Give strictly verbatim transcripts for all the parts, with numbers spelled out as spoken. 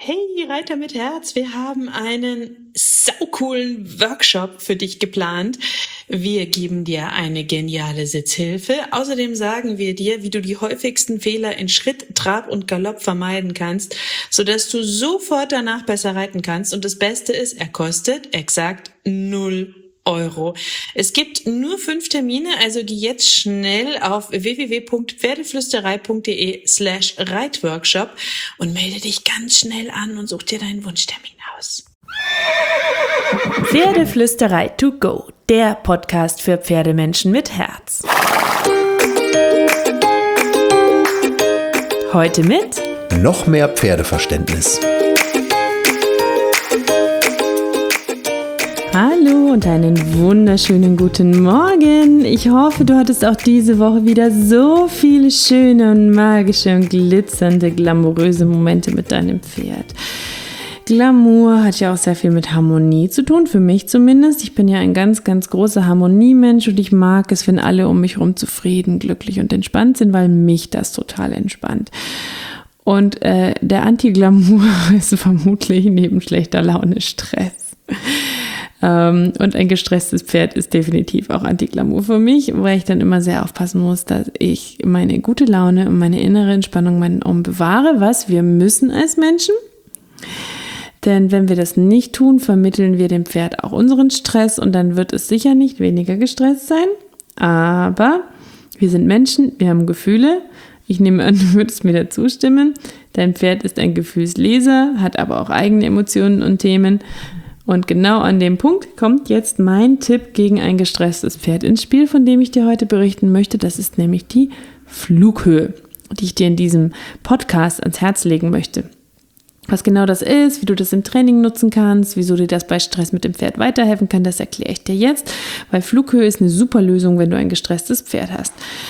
Hey Reiter mit Herz, wir haben einen saucoolen Workshop für dich geplant. Wir geben dir eine geniale Sitzhilfe. Außerdem sagen wir dir, wie du die häufigsten Fehler in Schritt, Trab und Galopp vermeiden kannst, sodass du sofort danach besser reiten kannst. Und das Beste ist, er kostet exakt null Euro. Es gibt nur fünf Termine, also geh jetzt schnell auf w w w punkt pferdeflüsterei punkt d e slash reitworkshop und melde dich ganz schnell an und such dir deinen Wunschtermin aus. Pferdeflüsterei to go, der Podcast für Pferdemenschen mit Herz. Heute mit noch mehr Pferdeverständnis. Hallo und einen wunderschönen guten Morgen. Ich hoffe, du hattest auch diese Woche wieder so viele schöne und magische und glitzernde, glamouröse Momente mit deinem Pferd. Glamour hat ja auch sehr viel mit Harmonie zu tun, für mich zumindest. Ich bin ja ein ganz, ganz großer Harmoniemensch und ich mag es, wenn alle um mich herum zufrieden, glücklich und entspannt sind, weil mich das total entspannt. Und äh, der Anti-Glamour ist vermutlich neben schlechter Laune Stress. Und ein gestresstes Pferd ist definitiv auch Anti-Glamour für mich, weil ich dann immer sehr aufpassen muss, dass ich meine gute Laune und meine innere Entspannung meinen Ohren bewahre, was wir müssen als Menschen. Denn wenn wir das nicht tun, vermitteln wir dem Pferd auch unseren Stress und dann wird es sicher nicht weniger gestresst sein. Aber wir sind Menschen, wir haben Gefühle. Ich nehme an, du würdest mir da zustimmen. Dein Pferd ist ein Gefühlsleser, hat aber auch eigene Emotionen und Themen. Und genau an dem Punkt kommt jetzt mein Tipp gegen ein gestresstes Pferd ins Spiel, von dem ich dir heute berichten möchte. Das ist nämlich die Flughöhe, die ich dir in diesem Podcast ans Herz legen möchte. Was genau das ist, wie du das im Training nutzen kannst, wieso dir das bei Stress mit dem Pferd weiterhelfen kann, das erkläre ich dir jetzt, weil Flughöhe ist eine super Lösung, wenn du ein gestresstes Pferd hast.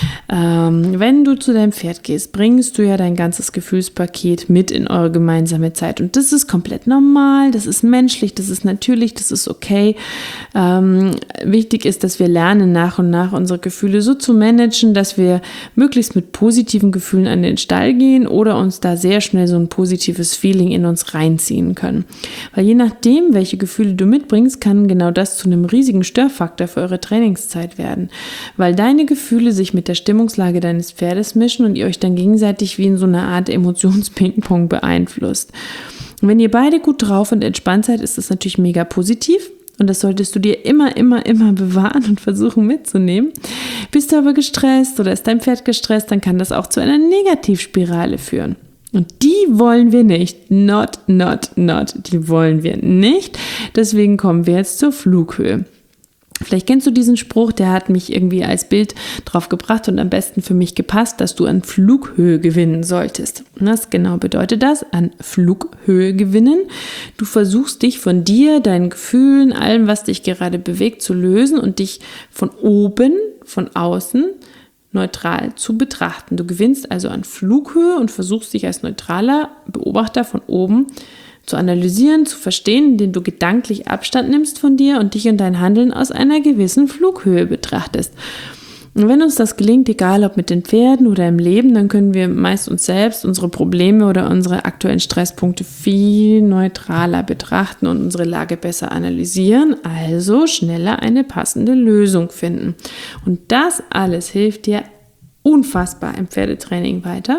Ähm, wenn du zu deinem Pferd gehst, bringst du ja dein ganzes Gefühlspaket mit in eure gemeinsame Zeit und das ist komplett normal, das ist menschlich, das ist natürlich, das ist okay. Ähm, wichtig ist, dass wir lernen, nach und nach unsere Gefühle so zu managen, dass wir möglichst mit positiven Gefühlen an den Stall gehen oder uns da sehr schnell so ein positives Feeling in uns reinziehen können. Weil je nachdem, welche Gefühle du mitbringst, kann genau das zu einem riesigen Störfaktor für eure Trainingszeit werden. Weil deine Gefühle sich mit der Stimmungslage deines Pferdes mischen und ihr euch dann gegenseitig wie in so einer Art Emotions-Ping-Pong beeinflusst. Und wenn ihr beide gut drauf und entspannt seid, ist das natürlich mega positiv. Und das solltest du dir immer, immer, immer bewahren und versuchen mitzunehmen. Bist du aber gestresst oder ist dein Pferd gestresst, dann kann das auch zu einer Negativspirale führen. Und die wollen wir nicht. Not, not, not. Die wollen wir nicht. Deswegen kommen wir jetzt zur Flughöhe. Vielleicht kennst du diesen Spruch, der hat mich irgendwie als Bild drauf gebracht und am besten für mich gepasst, dass du an Flughöhe gewinnen solltest. Was genau bedeutet das? An Flughöhe gewinnen. Du versuchst dich von dir, deinen Gefühlen, allem, was dich gerade bewegt, zu lösen und dich von oben, von außen, neutral zu betrachten. Du gewinnst also an Flughöhe und versuchst dich als neutraler Beobachter von oben zu analysieren, zu verstehen, indem du gedanklich Abstand nimmst von dir und dich und dein Handeln aus einer gewissen Flughöhe betrachtest. Und wenn uns das gelingt, egal ob mit den Pferden oder im Leben, dann können wir meist uns selbst, unsere Probleme oder unsere aktuellen Stresspunkte viel neutraler betrachten und unsere Lage besser analysieren, also schneller eine passende Lösung finden. Und das alles hilft dir unfassbar im Pferdetraining weiter.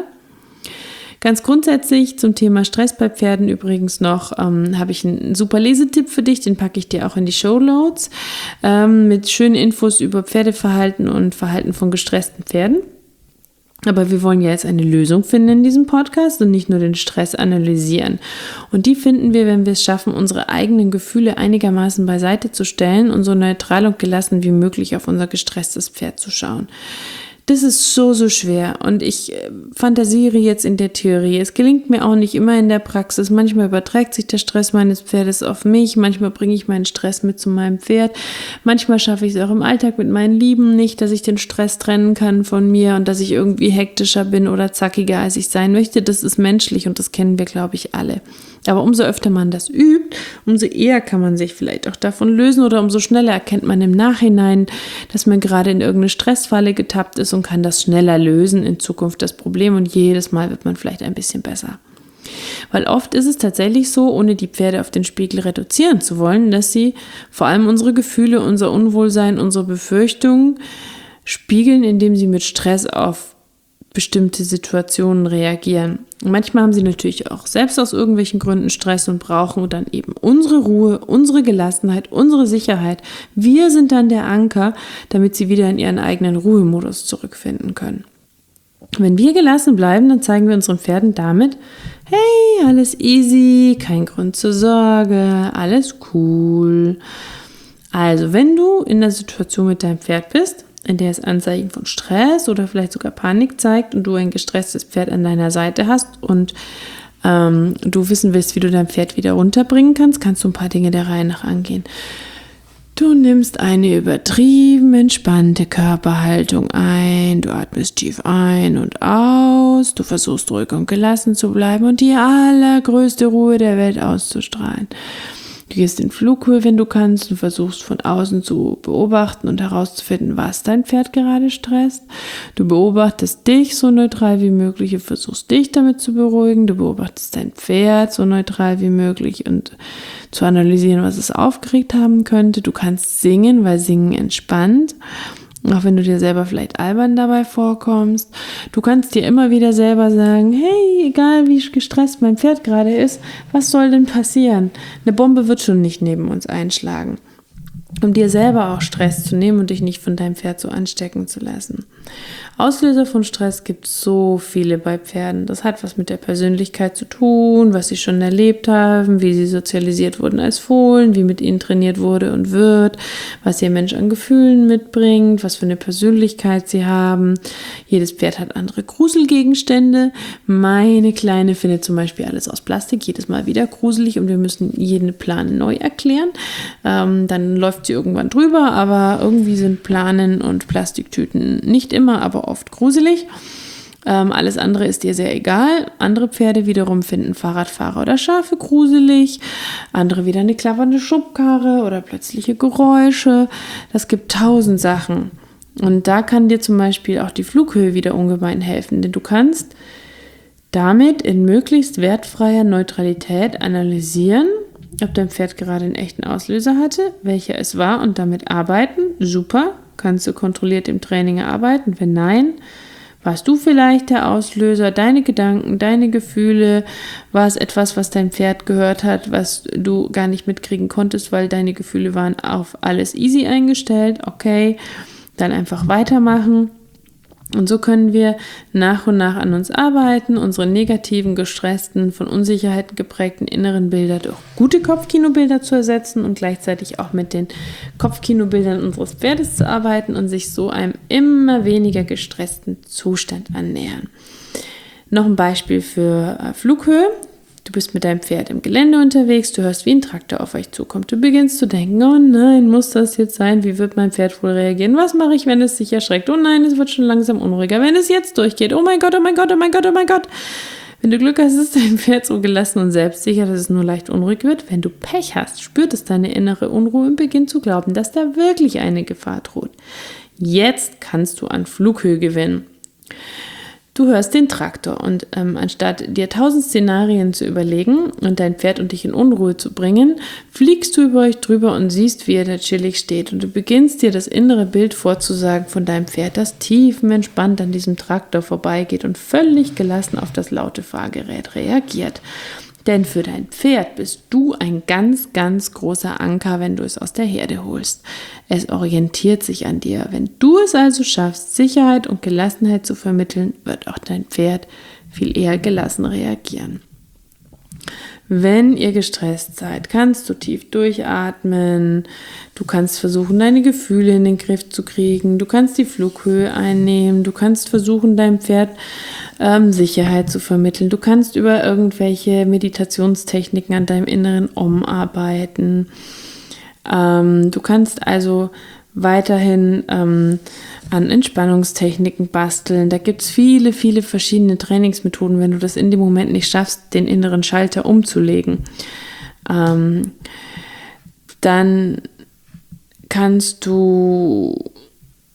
Ganz grundsätzlich zum Thema Stress bei Pferden übrigens noch, ähm, habe ich einen super Lesetipp für dich, den packe ich dir auch in die Shownotes, ähm, mit schönen Infos über Pferdeverhalten und Verhalten von gestressten Pferden. Aber wir wollen ja jetzt eine Lösung finden in diesem Podcast und nicht nur den Stress analysieren. Und die finden wir, wenn wir es schaffen, unsere eigenen Gefühle einigermaßen beiseite zu stellen und so neutral und gelassen wie möglich auf unser gestresstes Pferd zu schauen. Das ist so, so schwer und ich fantasiere jetzt in der Theorie. Es gelingt mir auch nicht immer in der Praxis. Manchmal überträgt sich der Stress meines Pferdes auf mich, manchmal bringe ich meinen Stress mit zu meinem Pferd. Manchmal schaffe ich es auch im Alltag mit meinen Lieben nicht, dass ich den Stress trennen kann von mir und dass ich irgendwie hektischer bin oder zackiger, als ich sein möchte. Das ist menschlich und das kennen wir, glaube ich, alle. Aber umso öfter man das übt, umso eher kann man sich vielleicht auch davon lösen oder umso schneller erkennt man im Nachhinein, dass man gerade in irgendeine Stressfalle getappt ist und kann das schneller lösen in Zukunft das Problem und jedes Mal wird man vielleicht ein bisschen besser. Weil oft ist es tatsächlich so, ohne die Pferde auf den Spiegel reduzieren zu wollen, dass sie vor allem unsere Gefühle, unser Unwohlsein, unsere Befürchtungen spiegeln, indem sie mit Stress auf bestimmte Situationen reagieren. Und manchmal haben sie natürlich auch selbst aus irgendwelchen Gründen Stress und brauchen dann eben unsere Ruhe, unsere Gelassenheit, unsere Sicherheit. Wir sind dann der Anker, damit sie wieder in ihren eigenen Ruhemodus zurückfinden können. Wenn wir gelassen bleiben, dann zeigen wir unseren Pferden damit, hey, alles easy, kein Grund zur Sorge, alles cool. Also, wenn du in der Situation mit deinem Pferd bist, in der es Anzeichen von Stress oder vielleicht sogar Panik zeigt und du ein gestresstes Pferd an deiner Seite hast und ähm, du wissen willst, wie du dein Pferd wieder runterbringen kannst, kannst du ein paar Dinge der Reihe nach angehen. Du nimmst eine übertrieben entspannte Körperhaltung ein, du atmest tief ein und aus, du versuchst ruhig und gelassen zu bleiben und die allergrößte Ruhe der Welt auszustrahlen. Du gehst in Flughöhe, wenn du kannst, und versuchst von außen zu beobachten und herauszufinden, was dein Pferd gerade stresst. Du beobachtest dich so neutral wie möglich und versuchst dich damit zu beruhigen. Du beobachtest dein Pferd so neutral wie möglich und zu analysieren, was es aufgeregt haben könnte. Du kannst singen, weil Singen entspannt. Auch wenn du dir selber vielleicht albern dabei vorkommst. Du kannst dir immer wieder selber sagen, hey, egal wie gestresst mein Pferd gerade ist, was soll denn passieren? Eine Bombe wird schon nicht neben uns einschlagen. Um dir selber auch Stress zu nehmen und dich nicht von deinem Pferd so anstecken zu lassen. Auslöser von Stress gibt es so viele bei Pferden. Das hat was mit der Persönlichkeit zu tun, was sie schon erlebt haben, wie sie sozialisiert wurden als Fohlen, wie mit ihnen trainiert wurde und wird, was ihr Mensch an Gefühlen mitbringt, was für eine Persönlichkeit sie haben. Jedes Pferd hat andere Gruselgegenstände. Meine Kleine findet zum Beispiel alles aus Plastik, jedes Mal wieder gruselig und wir müssen jeden Plan neu erklären. Ähm, dann läuft sie irgendwann drüber, aber irgendwie sind Planen und Plastiktüten nicht immer, aber oft gruselig. Ähm, alles andere ist ihr sehr egal. Andere Pferde wiederum finden Fahrradfahrer oder Schafe gruselig. Andere wieder eine klappernde Schubkarre oder plötzliche Geräusche. Das gibt tausend Sachen. Und da kann dir zum Beispiel auch die Flughöhe wieder ungemein helfen, denn du kannst damit in möglichst wertfreier Neutralität analysieren, ob dein Pferd gerade einen echten Auslöser hatte, welcher es war und damit arbeiten. Super, kannst du kontrolliert im Training erarbeiten. Wenn nein, warst du vielleicht der Auslöser, deine Gedanken, deine Gefühle, war es etwas, was dein Pferd gehört hat, was du gar nicht mitkriegen konntest, weil deine Gefühle waren auf alles easy eingestellt. Okay, dann einfach weitermachen. Und so können wir nach und nach an uns arbeiten, unsere negativen, gestressten, von Unsicherheiten geprägten inneren Bilder durch gute Kopfkinobilder zu ersetzen und gleichzeitig auch mit den Kopfkinobildern unseres Pferdes zu arbeiten und sich so einem immer weniger gestressten Zustand annähern. Noch ein Beispiel für äh, Flughöhe. Du bist mit deinem Pferd im Gelände unterwegs, du hörst, wie ein Traktor auf euch zukommt. Du beginnst zu denken, oh nein, muss das jetzt sein? Wie wird mein Pferd wohl reagieren? Was mache ich, wenn es sich erschreckt? Oh nein, es wird schon langsam unruhiger. Wenn es jetzt durchgeht, oh mein Gott, oh mein Gott, oh mein Gott, oh mein Gott. Wenn du Glück hast, ist dein Pferd so gelassen und selbstsicher, dass es nur leicht unruhig wird. Wenn du Pech hast, spürt es deine innere Unruhe und beginnt zu glauben, dass da wirklich eine Gefahr droht. Jetzt kannst du an Flughöhe gewinnen. Du hörst den Traktor und ähm, anstatt dir tausend Szenarien zu überlegen und dein Pferd und dich in Unruhe zu bringen, fliegst du über euch drüber und siehst, wie er da chillig steht. Und du beginnst dir das innere Bild vorzusagen von deinem Pferd, das tiefenentspannt an diesem Traktor vorbeigeht und völlig gelassen auf das laute Fahrgerät reagiert. Denn für dein Pferd bist du ein ganz, ganz großer Anker, wenn du es aus der Herde holst. Es orientiert sich an dir. Wenn du es also schaffst, Sicherheit und Gelassenheit zu vermitteln, wird auch dein Pferd viel eher gelassen reagieren. Wenn ihr gestresst seid, kannst du tief durchatmen, du kannst versuchen, deine Gefühle in den Griff zu kriegen, du kannst die Flughöhe einnehmen, du kannst versuchen, deinem Pferd ähm, Sicherheit zu vermitteln, du kannst über irgendwelche Meditationstechniken an deinem inneren Om arbeiten, ähm, du kannst also weiterhin ähm, an Entspannungstechniken basteln. Da gibt es viele, viele verschiedene Trainingsmethoden, wenn du das in dem Moment nicht schaffst, den inneren Schalter umzulegen. Ähm, dann kannst du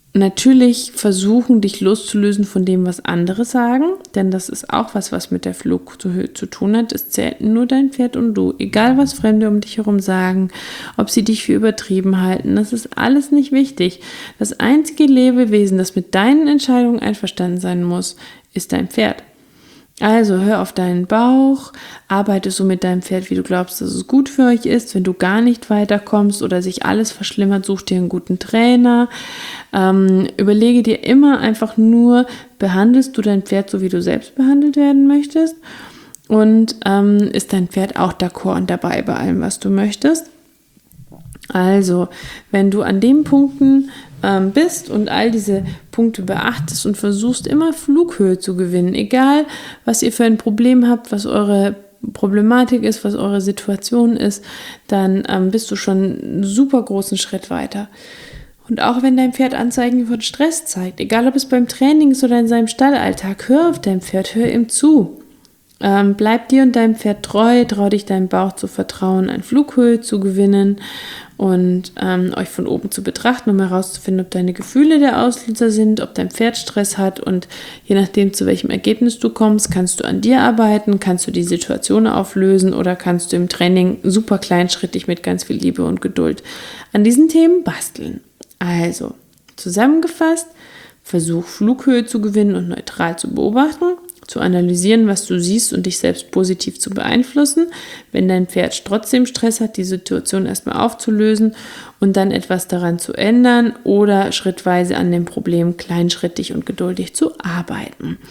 natürlich versuchen, dich loszulösen von dem, was andere sagen, denn das ist auch was, was mit der Flughöhe zu tun hat. Es zählt nur dein Pferd und du. Egal, was Fremde um dich herum sagen, ob sie dich für übertrieben halten, das ist alles nicht wichtig. Das einzige Lebewesen, das mit deinen Entscheidungen einverstanden sein muss, ist dein Pferd. Also hör auf deinen Bauch, arbeite so mit deinem Pferd, wie du glaubst, dass es gut für euch ist. Wenn du gar nicht weiterkommst oder sich alles verschlimmert, such dir einen guten Trainer. Ähm, überlege dir immer einfach nur, behandelst du dein Pferd so, wie du selbst behandelt werden möchtest? Und ähm, ist dein Pferd auch d'accord und dabei bei allem, was du möchtest? Also, wenn du an den Punkten ähm, bist und all diese Punkte beachtest und versuchst immer Flughöhe zu gewinnen, egal was ihr für ein Problem habt, was eure Problematik ist, was eure Situation ist, dann ähm, bist du schon einen super großen Schritt weiter. Und auch wenn dein Pferd Anzeichen von Stress zeigt, egal ob es beim Training ist oder in seinem Stallalltag, hör auf dein Pferd, hör ihm zu. Ähm, bleib dir und deinem Pferd treu, trau dich deinem Bauch zu vertrauen, an Flughöhe zu gewinnen und ähm, euch von oben zu betrachten, um herauszufinden, ob deine Gefühle der Auslöser sind, ob dein Pferd Stress hat, und je nachdem, zu welchem Ergebnis du kommst, kannst du an dir arbeiten, kannst du die Situation auflösen oder kannst du im Training super kleinschrittig mit ganz viel Liebe und Geduld an diesen Themen basteln. Also, zusammengefasst, versuch Flughöhe zu gewinnen und neutral zu beobachten, zu analysieren, was du siehst und dich selbst positiv zu beeinflussen. Wenn dein Pferd trotzdem Stress hat, die Situation erstmal aufzulösen und dann etwas daran zu ändern oder schrittweise an dem Problem kleinschrittig und geduldig zu arbeiten.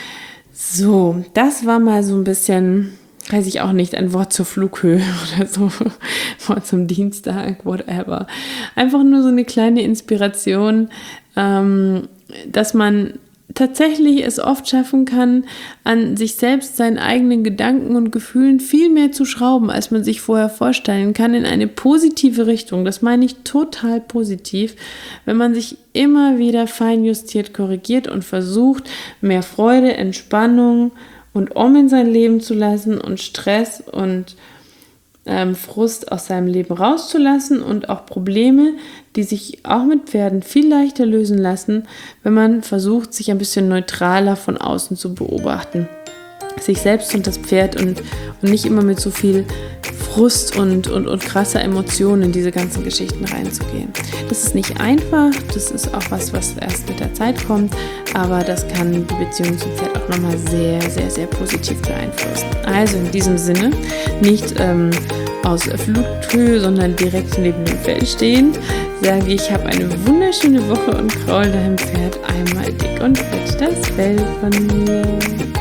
So, das war mal so ein bisschen, weiß ich auch nicht, ein Wort zur Flughöhe oder so, Wort zum Dienstag, whatever. Einfach nur so eine kleine Inspiration, ähm, dass man tatsächlich es oft schaffen kann, an sich selbst, seinen eigenen Gedanken und Gefühlen viel mehr zu schrauben, als man sich vorher vorstellen kann, in eine positive Richtung. Das meine ich total positiv, wenn man sich immer wieder feinjustiert, korrigiert und versucht, mehr Freude, Entspannung und Om in sein Leben zu lassen und Stress und ähm, Frust aus seinem Leben rauszulassen und auch Probleme, die sich auch mit Pferden viel leichter lösen lassen, wenn man versucht, sich ein bisschen neutraler von außen zu beobachten. Sich selbst und das Pferd und, und nicht immer mit so viel Frust und, und, und krasser Emotionen in diese ganzen Geschichten reinzugehen. Das ist nicht einfach, das ist auch was, was erst mit der Zeit kommt, aber das kann die Beziehung zum Pferd auch nochmal sehr, sehr, sehr positiv beeinflussen. Also in diesem Sinne, nicht ähm, aus Flughöhe, sondern direkt neben dem Fell stehend, sage ich, hab eine wunderschöne Woche und kraul deinem Pferd einmal dick und fett das Fell von mir.